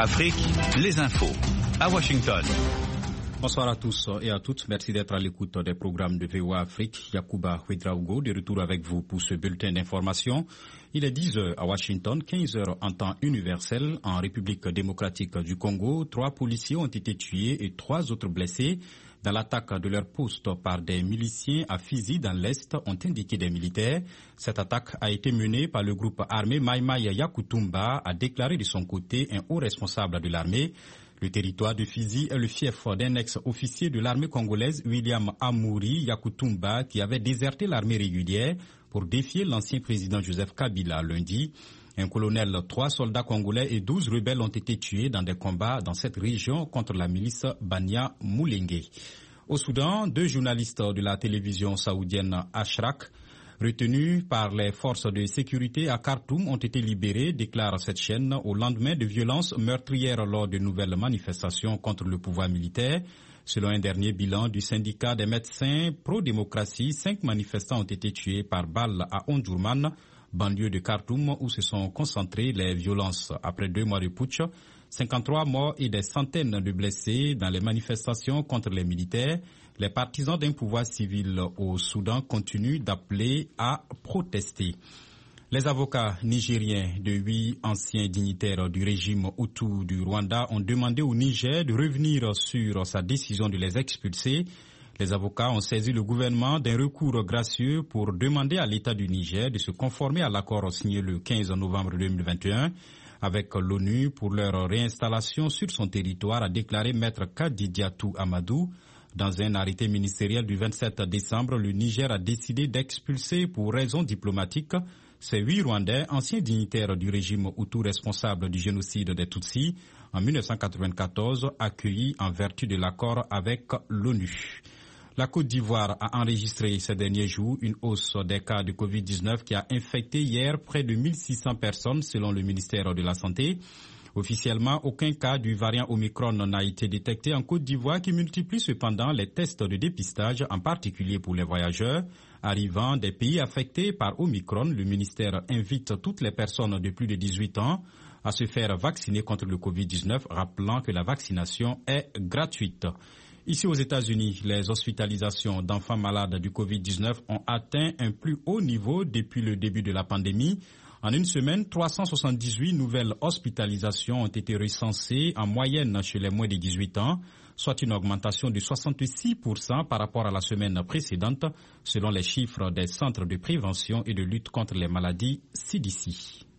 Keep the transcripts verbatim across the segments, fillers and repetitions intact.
Afrique, les infos. À Washington. Bonsoir à tous et à toutes. Merci d'être à l'écoute des programmes de V O A Afrique. Yacouba Ouedraogo, de retour avec vous pour ce bulletin d'information. Il est dix heures à Washington, quinze heures en temps universel. En République démocratique du Congo, trois policiers ont été tués et trois autres blessés dans l'attaque de leur poste par des miliciens à Fizi dans l'Est, ont indiqué des militaires. Cette attaque a été menée par le groupe armé Maïmaï Yakutumba, a déclaré de son côté un haut responsable de l'armée. Le territoire de Fizi est le fief d'un ex-officier de l'armée congolaise, William Amouri Yakutumba, qui avait déserté l'armée régulière pour défier l'ancien président Joseph Kabila lundi. Un colonel, trois soldats congolais et douze rebelles ont été tués dans des combats dans cette région contre la milice Bania Moulengue. Au Soudan, deux journalistes de la télévision saoudienne Ashrak, retenus par les forces de sécurité à Khartoum, ont été libérés, déclare cette chaîne, au lendemain de violences meurtrières lors de nouvelles manifestations contre le pouvoir militaire. Selon un dernier bilan du syndicat des médecins pro-démocratie, cinq manifestants ont été tués par balles à Omdurman, banlieue de Khartoum, où se sont concentrées les violences après deux mois de putsch. cinquante-trois morts et des centaines de blessés dans les manifestations contre les militaires. Les partisans d'un pouvoir civil au Soudan continuent d'appeler à protester. Les avocats nigériens de huit anciens dignitaires du régime Hutu du Rwanda ont demandé au Niger de revenir sur sa décision de les expulser. Les avocats ont saisi le gouvernement d'un recours gracieux pour demander à l'État du Niger de se conformer à l'accord signé le quinze novembre deux mille vingt et un avec l'ONU pour leur réinstallation sur son territoire, a déclaré Maître Kadidiatou Amadou. Dans un arrêté ministériel du vingt-sept décembre, le Niger a décidé d'expulser pour raisons diplomatiques ces huit Rwandais, anciens dignitaires du régime Hutu responsable du génocide des Tutsis en mille neuf cent quatre-vingt-quatorze, accueillis en vertu de l'accord avec l'ONU. La Côte d'Ivoire a enregistré ces derniers jours une hausse des cas de covid dix-neuf qui a infecté hier près de mille six cents personnes selon le ministère de la Santé. Officiellement, aucun cas du variant Omicron n'a été détecté en Côte d'Ivoire qui multiplie cependant les tests de dépistage, en particulier pour les voyageurs. Arrivant des pays affectés par Omicron, le ministère invite toutes les personnes de plus de dix-huit ans à se faire vacciner contre le covid dix-neuf, rappelant que la vaccination est gratuite. Ici aux États-Unis, les hospitalisations d'enfants malades du covid dix-neuf ont atteint un plus haut niveau depuis le début de la pandémie. En une semaine, trois cent soixante-dix-huit nouvelles hospitalisations ont été recensées en moyenne chez les moins de dix-huit ans, soit une augmentation de soixante-six pour cent par rapport à la semaine précédente, selon les chiffres des centres de prévention et de lutte contre les maladies C D C.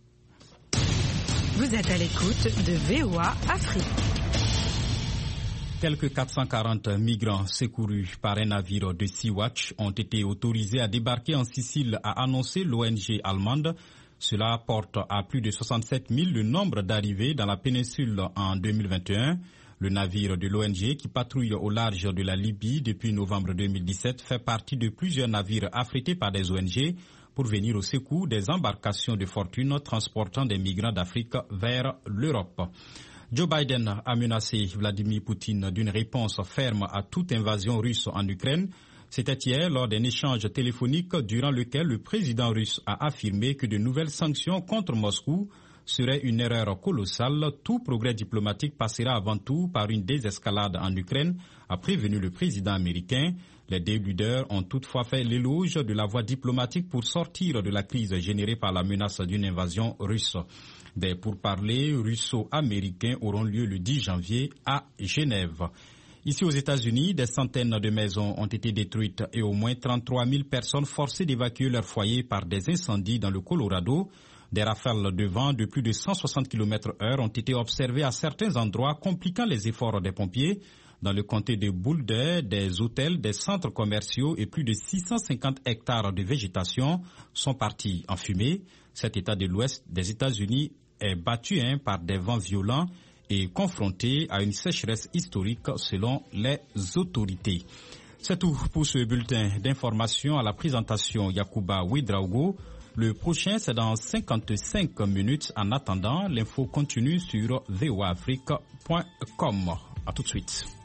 Vous êtes à l'écoute de V O A Afrique. Quelques quatre cent quarante migrants secourus par un navire de Sea-Watch ont été autorisés à débarquer en Sicile, a annoncé l'O N G allemande. Cela porte à plus de soixante-sept mille le nombre d'arrivées dans la péninsule en deux mille vingt et un. Le navire de l'O N G qui patrouille au large de la Libye depuis novembre deux mille dix-sept fait partie de plusieurs navires affrétés par des O N G pour venir au secours des embarcations de fortune transportant des migrants d'Afrique vers l'Europe. Joe Biden a menacé Vladimir Poutine d'une réponse ferme à toute invasion russe en Ukraine. C'était hier lors d'un échange téléphonique durant lequel le président russe a affirmé que de nouvelles sanctions contre Moscou seraient une erreur colossale. Tout progrès diplomatique passera avant tout par une désescalade en Ukraine, a prévenu le président américain. Les deux leaders ont toutefois fait l'éloge de la voie diplomatique pour sortir de la crise générée par la menace d'une invasion russe. Des pourparlers russo-américains auront lieu le dix janvier à Genève. Ici aux États-Unis, des centaines de maisons ont été détruites et au moins trente-trois mille personnes forcées d'évacuer leur foyer par des incendies dans le Colorado. Des rafales de vent de plus de cent soixante kilomètres heure ont été observées à certains endroits, compliquant les efforts des pompiers. Dans le comté de Boulder, des hôtels, des centres commerciaux et plus de six cent cinquante hectares de végétation sont partis en fumée. Cet État de l'Ouest des États-Unis est battu hein, par des vents violents et confronté à une sécheresse historique selon les autorités. C'est tout pour ce bulletin d'information. À la présentation Yacouba Ouedraogo. Le prochain, c'est dans cinquante-cinq minutes. En attendant, l'info continue sur v o a afrique point com. À tout de suite.